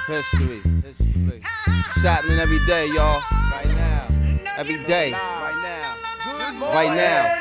History. It's happening every day, y'all. Right now. Every day. Right now.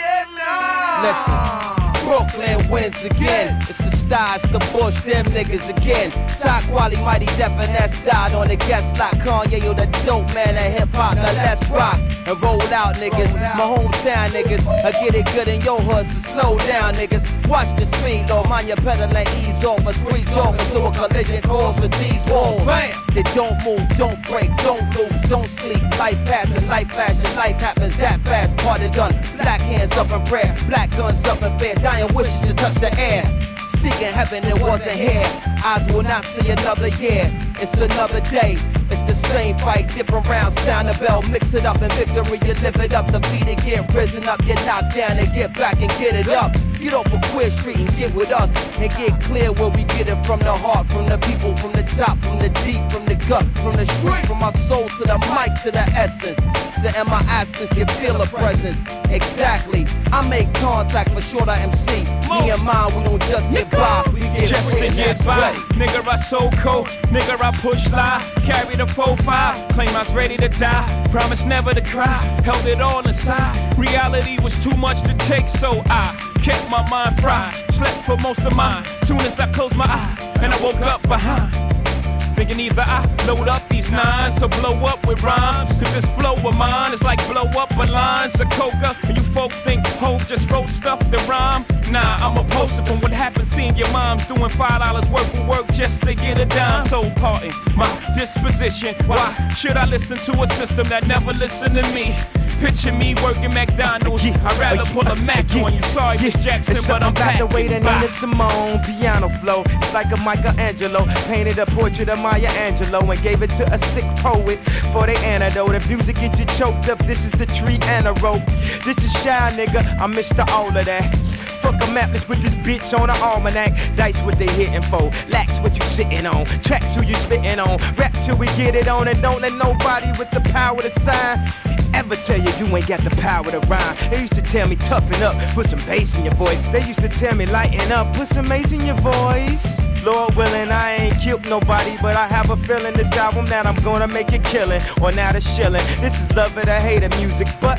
Listen. Brooklyn wins again. It's the Styles, the Bush, them niggas again. Top quality, mighty Def and S died on the guest like Kanye or the dope man of hip hop. Now let's rock and roll out, niggas. My hometown niggas. I get it good in your hood, so slow down, niggas. Watch the speed, though. Mind your pedal and ease off. A screech off into a collision course with these walls. They don't move, don't break, don't lose, don't sleep. Life passing, life flashing, life happens that fast. Party done. Black hands up in prayer, black guns up in fear. Dying wishes to touch the air. Seeking heaven, it wasn't here. Eyes will not see another year. It's another day. It's the same fight, different rounds. Sound the bell, mix it up in victory. You live it up, the beat it, get risen up. You knock down and get back and get it up. Get off of Queer Street and get with us and get clear where we get it from the heart, from the people, from the top, from the deep, from the gut, from the street, from my soul to the mic to the essence. So in my absence, you feel a presence. Exactly. I make contact for sure. MC. Me and mine, we don't just get by. We get just to get by. Nigga, I so cold. Nigga, I push lie. Carry the 4-5. Claim I was ready to die. Promise never to cry. Held it all inside. Reality was too much to take, so I kept my mind fried. Slept for most of mine. Soon as I closed my eyes, and I woke up behind. Thinking either I load up these nines or blow up with rhymes. Cause this flow of mine is like blow up with lines of coca. And you folks think Hov just wrote stuff to rhyme. Nah, I'm a poster from what happened seeing your moms doing $5 worth of work just to get a dime. So pardon my disposition. Why should I listen to a system that never listened to me? Picture me working McDonald's. I'd rather pull a Mac on you. Sorry, Miss Jackson, but I'm back. The way the Nina Simone piano flow. It's like a Michelangelo. Painted a portrait of Maya Angelou and gave it to a sick poet for the antidote. If music gets you choked up, this is the tree and a rope. This is Shy, nigga. I'm Mr. All of that. Fuck a map, let's put this bitch on an almanac. Dice what they hitting for, lax what you sitting on. Tracks who you spitting on, rap till we get it on. And don't let nobody with the power to sign ever tell you you ain't got the power to rhyme. They used to tell me toughen up, put some bass in your voice. They used to tell me lighten up, put some bass in your voice. Lord willing, I ain't killed nobody, but I have a feeling this album that I'm gonna make it killing, or not a shilling. This is love it or hate it music, but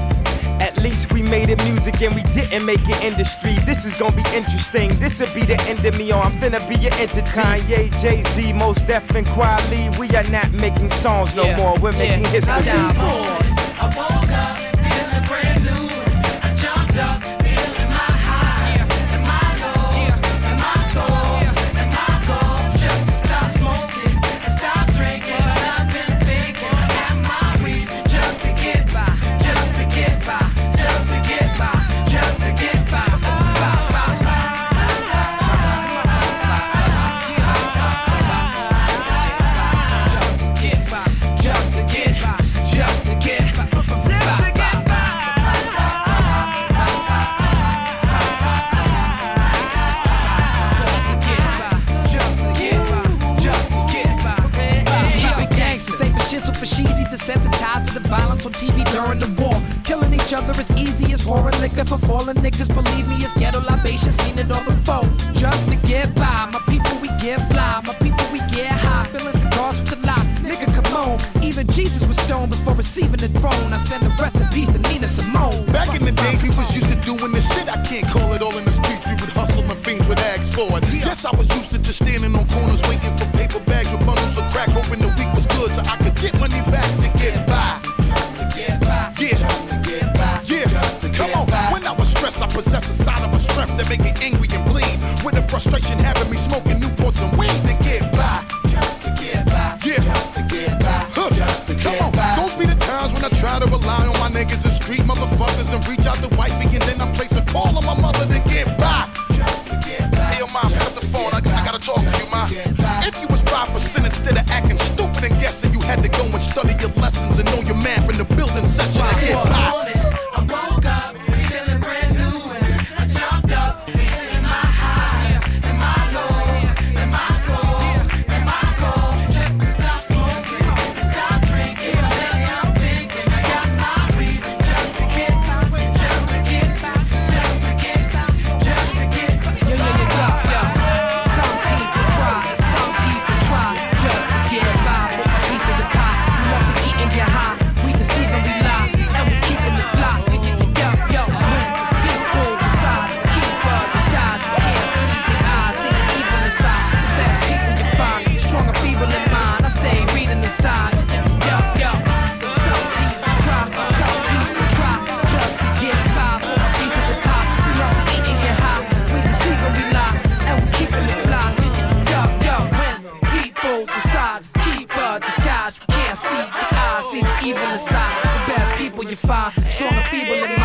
at least we made it music and we didn't make it industry. This is gonna be interesting. This'll be the end of me, or I'm finna be your entity. Kanye, Jay-Z, Mos Def and Kweli. We are not making songs no more. We're making history. I woke up feeling brand new. I jumped up feeling my highs and my lows and my soul and my goals. Just to stop smoking and stop drinking. But I've been thinking I have my reasons just to get by, just to get by, just to get by, just to get by. For sheezy, desensitized to the violence on TV during the war. Killing each other as easy as pouring liquor for fallen niggas. Believe me, it's ghetto libation, seen it all before. Just to get by, my people we get fly, my people we get high. Filling cigars with the lie, nigga come on. Even Jesus was stoned before receiving the throne. I send the rest in peace to Nina Simone. Back in the day, we was used to doing this shit. I can't call it all in the streets. We would hustle and fiends with ags for it. Yes, I was used to just standing on corners waiting for paper bags with bundles of crack, hoping the week was good so I could get money back to get by. Just to get by. Yeah. Just to get by. Yeah. Just to Come get on. by. When I was stressed, I possess a sign of a strength that make me angry and bleed. With the frustration having me smoking Newports and weed to get by. Just to get by. Yeah. Just to get by. Just to get by. Those be the times when I try to rely on my niggas and street motherfuckers and reach out to wifey and then I place a call on my mother to get by. Just to get by. Hey yo, mom, pick up the phone. I gotta talk to you, ma. If you was 5% instead of acting stupid and guessing, you had to go and study your lessons and know your man from the building section to get by. I woke up feeling brand new and I jumped up feeling my highs and my lows and my soul and my goals. Just to stop smoking and stop drinking. Lately I'm thinking I got my reasons just to get by, just to get by, just to get by, just to get by. Yo. Some people try, and some people try. evil inside. The best people you find, strong and feeble in mind.